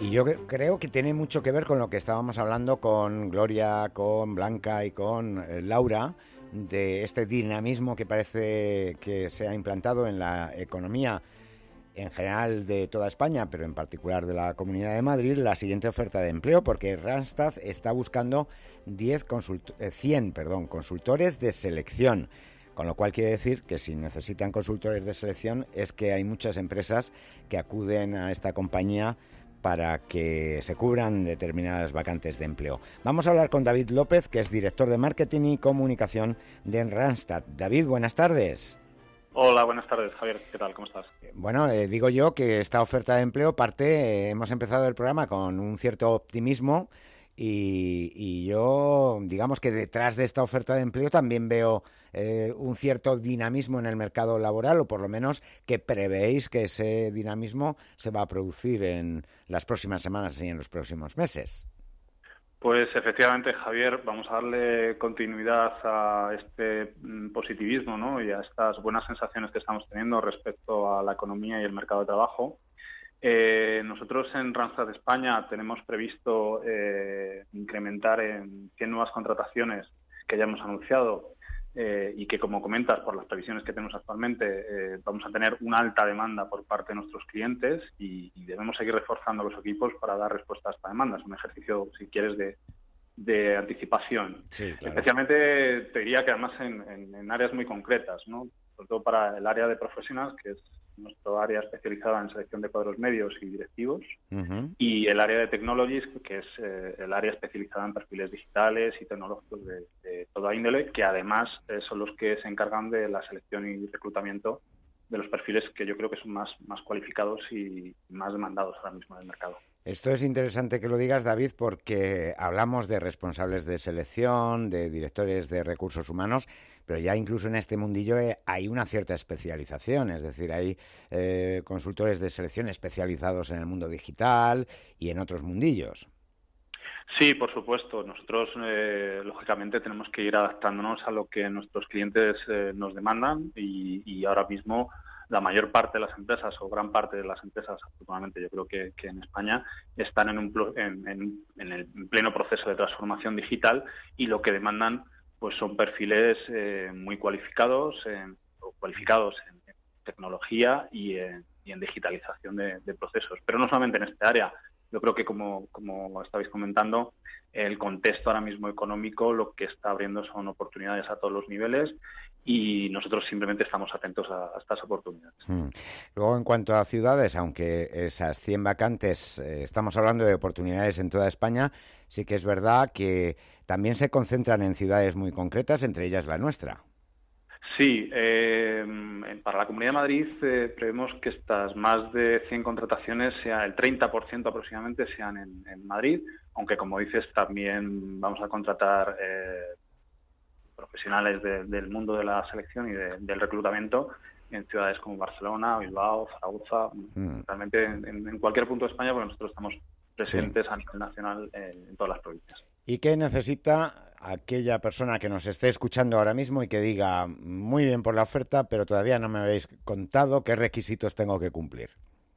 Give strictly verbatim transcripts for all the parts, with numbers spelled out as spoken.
Y yo creo que tiene mucho que ver con lo que estábamos hablando con Gloria, con Blanca y con eh, Laura, de este dinamismo que parece que se ha implantado en la economía en general de toda España, pero en particular de la Comunidad de Madrid, la siguiente oferta de empleo, porque Randstad está buscando diez consult- eh, cien perdón, consultores de selección. Con lo cual quiere decir que si necesitan consultores de selección es que hay muchas empresas que acuden a esta compañía para que se cubran determinadas vacantes de empleo. Vamos a hablar con David López, que es director de Marketing y Comunicación de Randstad. David, buenas tardes. Hola, buenas tardes, Javier. ¿Qué tal? ¿Cómo estás? Bueno, eh, digo yo que esta oferta de empleo parte, eh, hemos empezado el programa con un cierto optimismo y, y yo, digamos que detrás de esta oferta de empleo también veo eh, un cierto dinamismo en el mercado laboral, o por lo menos que prevéis que ese dinamismo se va a producir en las próximas semanas y en los próximos meses. Pues efectivamente, Javier, vamos a darle continuidad a este mm, positivismo, ¿no? Y a estas buenas sensaciones que estamos teniendo respecto a la economía y el mercado de trabajo. Eh, nosotros en Randstad España tenemos previsto eh, incrementar en cien nuevas contrataciones que ya hemos anunciado eh, y que, como comentas, por las previsiones que tenemos actualmente, eh, vamos a tener una alta demanda por parte de nuestros clientes y, y debemos seguir reforzando los equipos para dar respuesta a esta demanda. Es un ejercicio, si quieres, de, de anticipación. Sí, claro. Especialmente, te diría que además en, en, en áreas muy concretas, ¿no? Sobre todo para el área de profesionales, que es nuestro área especializada en selección de cuadros medios y directivos, uh-huh. y el área de technologies, que es eh, el área especializada en perfiles digitales y tecnológicos de, de toda índole, que además eh, son los que se encargan de la selección y reclutamiento de los perfiles que yo creo que son más, más cualificados y más demandados ahora mismo en el mercado. Esto es interesante que lo digas, David, porque hablamos de responsables de selección, de directores de recursos humanos, pero ya incluso en este mundillo hay una cierta especialización, es decir, hay eh, consultores de selección especializados en el mundo digital y en otros mundillos. Sí, por supuesto. Nosotros, eh, lógicamente, tenemos que ir adaptándonos a lo que nuestros clientes eh, nos demandan y, y ahora mismo la mayor parte de las empresas o gran parte de las empresas, afortunadamente yo creo que, que en España, están en, un, en, en, en el pleno proceso de transformación digital y lo que demandan pues son perfiles eh, muy cualificados, en, o cualificados en, en tecnología y en, y en digitalización de, de procesos. Pero no solamente en este área. Yo creo que, como, como estabais comentando, el contexto ahora mismo económico lo que está abriendo son oportunidades a todos los niveles y nosotros simplemente estamos atentos a, a estas oportunidades. Hmm. Luego, en cuanto a ciudades, aunque esas cien vacantes, eh, estamos hablando de oportunidades en toda España, sí que es verdad que también se concentran en ciudades muy concretas, entre ellas la nuestra. Sí, eh, para la Comunidad de Madrid eh, prevemos que estas más de cien contrataciones, sea el treinta por ciento aproximadamente, sean en, en Madrid, aunque, como dices, también vamos a contratar eh, profesionales de, del mundo de la selección y de, del reclutamiento en ciudades como Barcelona, Bilbao, Zaragoza, mm. realmente en, en cualquier punto de España, porque nosotros estamos presentes sí. a nivel nacional eh, en todas las provincias. ¿Y qué necesita aquella persona que nos esté escuchando ahora mismo y que diga, muy bien por la oferta, pero todavía no me habéis contado qué requisitos tengo que cumplir?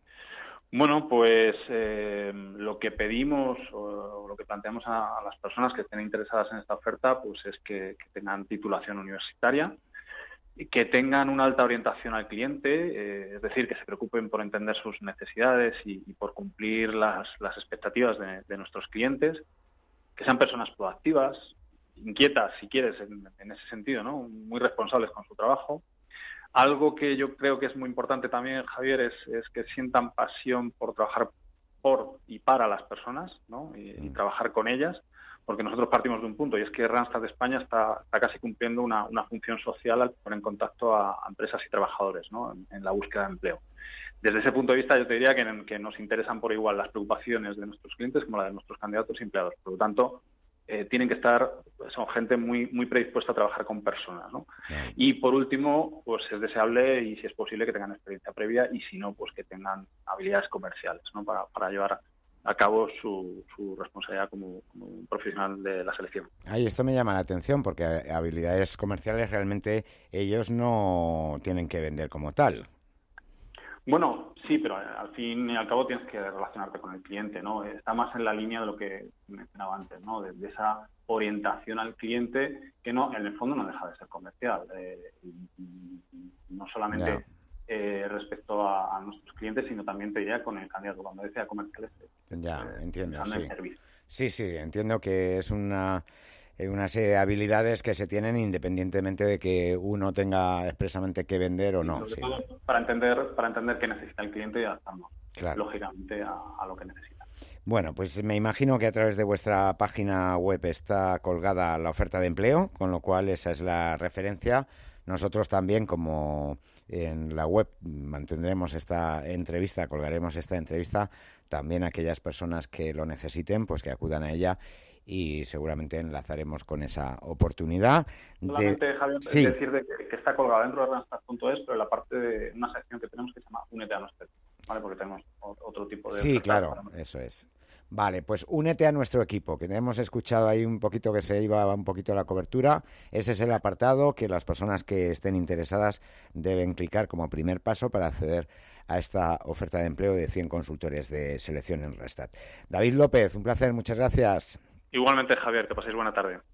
Bueno, pues eh, lo que pedimos o lo que planteamos a, a las personas que estén interesadas en esta oferta pues es que, que tengan titulación universitaria, que tengan una alta orientación al cliente, eh, es decir, que se preocupen por entender sus necesidades y, y por cumplir las, las expectativas de, de nuestros clientes, que sean personas proactivas, inquietas, si quieres, en, en ese sentido, ¿no? Muy responsables con su trabajo. Algo que yo creo que es muy importante también, Javier, es, es que sientan pasión por trabajar por y para las personas, ¿no? Y, y trabajar con ellas, porque nosotros partimos de un punto, y es que Randstad España está, está casi cumpliendo una, una función social al poner en contacto a, a empresas y trabajadores, ¿no? en, en la búsqueda de empleo. Desde ese punto de vista, yo te diría que, que nos interesan por igual las preocupaciones de nuestros clientes como la de nuestros candidatos y empleados. Por lo tanto, eh, tienen que estar, son gente muy muy predispuesta a trabajar con personas, ¿no? Claro. Y por último, pues es deseable y si es posible que tengan experiencia previa y si no, pues que tengan habilidades comerciales, ¿no? Para, para llevar a cabo su, su responsabilidad como, como un profesional de la selección. Ay, esto me llama la atención porque habilidades comerciales realmente ellos no tienen que vender como tal. Bueno, Sí, pero al fin y al cabo tienes que relacionarte con el cliente, ¿no? Está más en la línea de lo que mencionaba antes, ¿no? De, de esa orientación al cliente que no, en el fondo no deja de ser comercial. Eh, no Ya, solamente eh, respecto a, a nuestros clientes, sino también te diría con el candidato. Cuando decía comercial, es, ya, eh, entiendo, pensando en sí. servicio. Sí, sí, entiendo que es una, eh, una serie de habilidades que se tienen independientemente de que uno tenga expresamente que vender o Y no, sobre sí, todo para entender, para entender qué necesita el cliente y adaptarnos, claro. lógicamente, a, a lo que necesita. Bueno, pues me imagino que a través de vuestra página web está colgada la oferta de empleo, con lo cual esa es la referencia. Nosotros también, como en la web mantendremos esta entrevista, colgaremos esta entrevista, también aquellas personas que lo necesiten, pues que acudan a ella y seguramente enlazaremos con esa oportunidad de... Solamente, Javier, Sí, decir de que, que está colgada dentro de Randstad punto es, pero en la parte de una sección que tenemos que se llama Únete a nuestro equipo, ¿vale? Porque tenemos o- otro tipo de sí, ofertas claro, para... eso es. Vale, pues únete a nuestro equipo, que hemos escuchado ahí un poquito que se iba un poquito la cobertura. Ese es el apartado que las personas que estén interesadas deben clicar como primer paso para acceder a esta oferta de empleo de cien consultores de selección en Randstad. David López, un placer, muchas gracias. Igualmente, Javier, que paséis buena tarde.